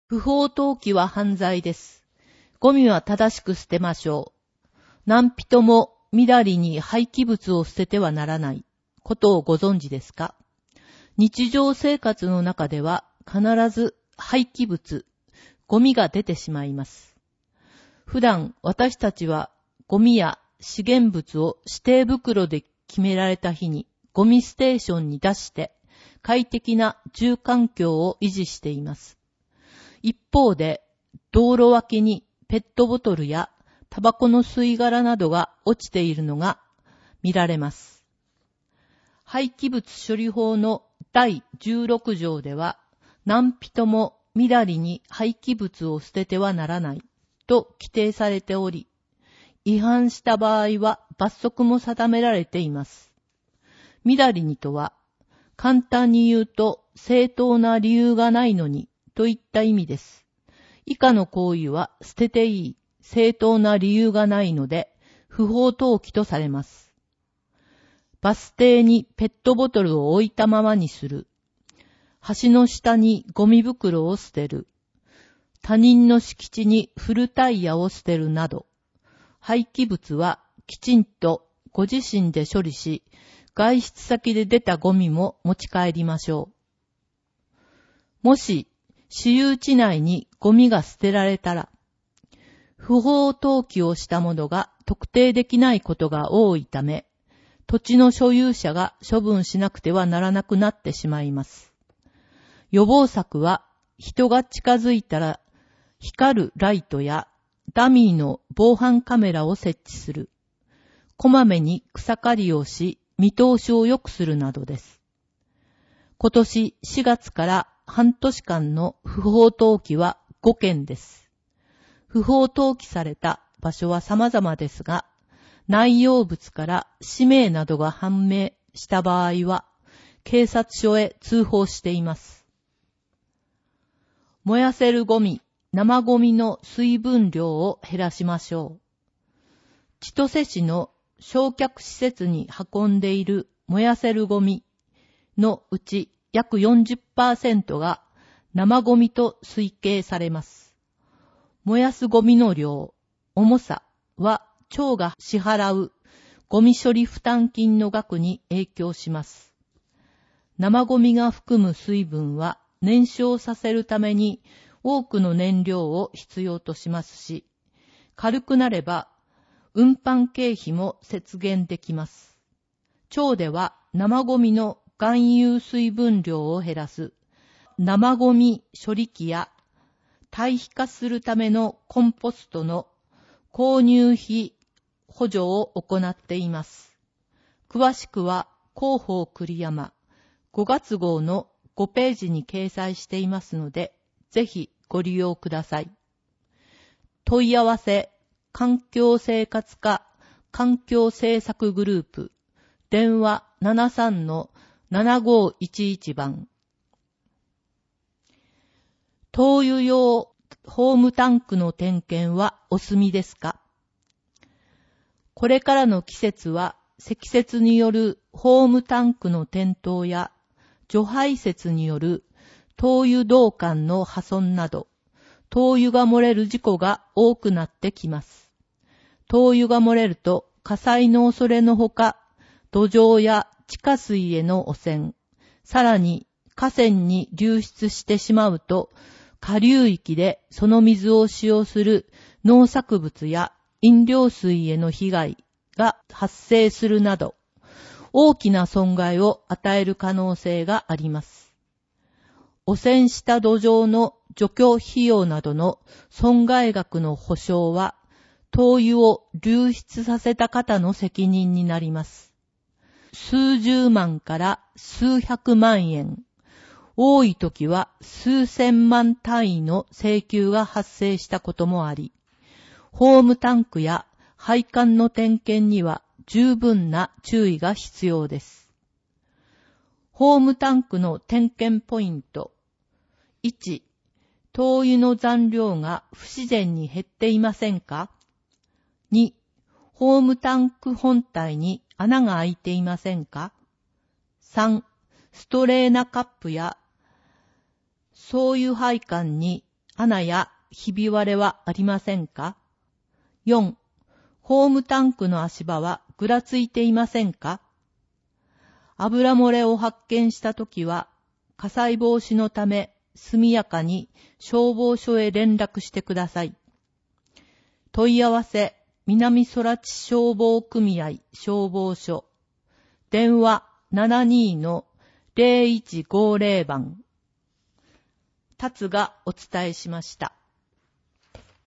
不法投棄は犯罪です。ゴミは正しく捨てましょう。何人もみだりに廃棄物を捨ててはならないことをご存知ですか？日常生活の中では必ず廃棄物、ゴミが出てしまいます。普段私たちはゴミや資源物を指定袋で決められた日にゴミステーションに出して快適な住環境を維持しています。一方で道路脇にペットボトルやタバコの吸い殻などが落ちているのが見られます。廃棄物処理法の第16条では、何人もみだりに廃棄物を捨ててはならないと規定されており、違反した場合は罰則も定められています。みだりにとは、簡単に言うと正当な理由がないのにといった意味です。以下の行為は捨てていい正当な理由がないので不法投棄とされます。バス停にペットボトルを置いたままにする。橋の下にゴミ袋を捨てる。他人の敷地に古タイヤを捨てるなど、廃棄物はきちんとご自身で処理し、外出先で出たゴミも持ち帰りましょう。もし、私有地内にゴミが捨てられたら、不法投棄をしたものが特定できないことが多いため、土地の所有者が処分しなくてはならなくなってしまいます。予防策は、人が近づいたら光るライトやダミーの防犯カメラを設置する。こまめに草刈りをし、見通しを良くするなどです。今年4月から半年間の不法投棄は5件です。不法投棄された場所は様々ですが、内容物から氏名などが判明した場合は、警察署へ通報しています。燃やせるゴミ、生ゴミの水分量を減らしましょう。千歳市の焼却施設に運んでいる燃やせるゴミのうち約 40% が生ゴミと推計されます。燃やすゴミの量、重さは町が支払うゴミ処理負担金の額に影響します。生ゴミが含む水分は燃焼させるために多くの燃料を必要としますし、軽くなれば運搬経費も節減できます。町では生ゴミの含有水分量を減らす生ゴミ処理機や堆肥化するためのコンポストの購入費補助を行っています。詳しくは広報栗山5月号の5ページに掲載していますので、ぜひご利用ください。問い合わせ環境生活課環境政策グループ電話 73-7511 番。灯油用ホームタンクの点検はお済みですか？これからの季節は積雪によるホームタンクの転倒や除排雪による灯油導管の破損など、灯油が漏れる事故が多くなってきます。灯油が漏れると火災の恐れのほか、土壌や地下水への汚染、さらに河川に流出してしまうと、下流域でその水を使用する農作物や飲料水への被害が発生するなど、大きな損害を与える可能性があります。汚染した土壌の除去費用などの損害額の補償は、灯油を流出させた方の責任になります。数十万から数百万円、多い時は数千万単位の請求が発生したこともあり、ホームタンクや配管の点検には十分な注意が必要です。ホームタンクの点検ポイント。1、灯油の残量が不自然に減っていませんか？ 2、ホームタンク本体に穴が開いていませんか？ 3、ストレーナカップや送油配管に穴やひび割れはありませんか？ 4. ホームタンクの足場はぐらついていませんか？油漏れを発見したときは、火災防止のため速やかに消防署へ連絡してください。問い合わせ、南空知消防組合消防署。電話 72-0150 番。達がお伝えしました。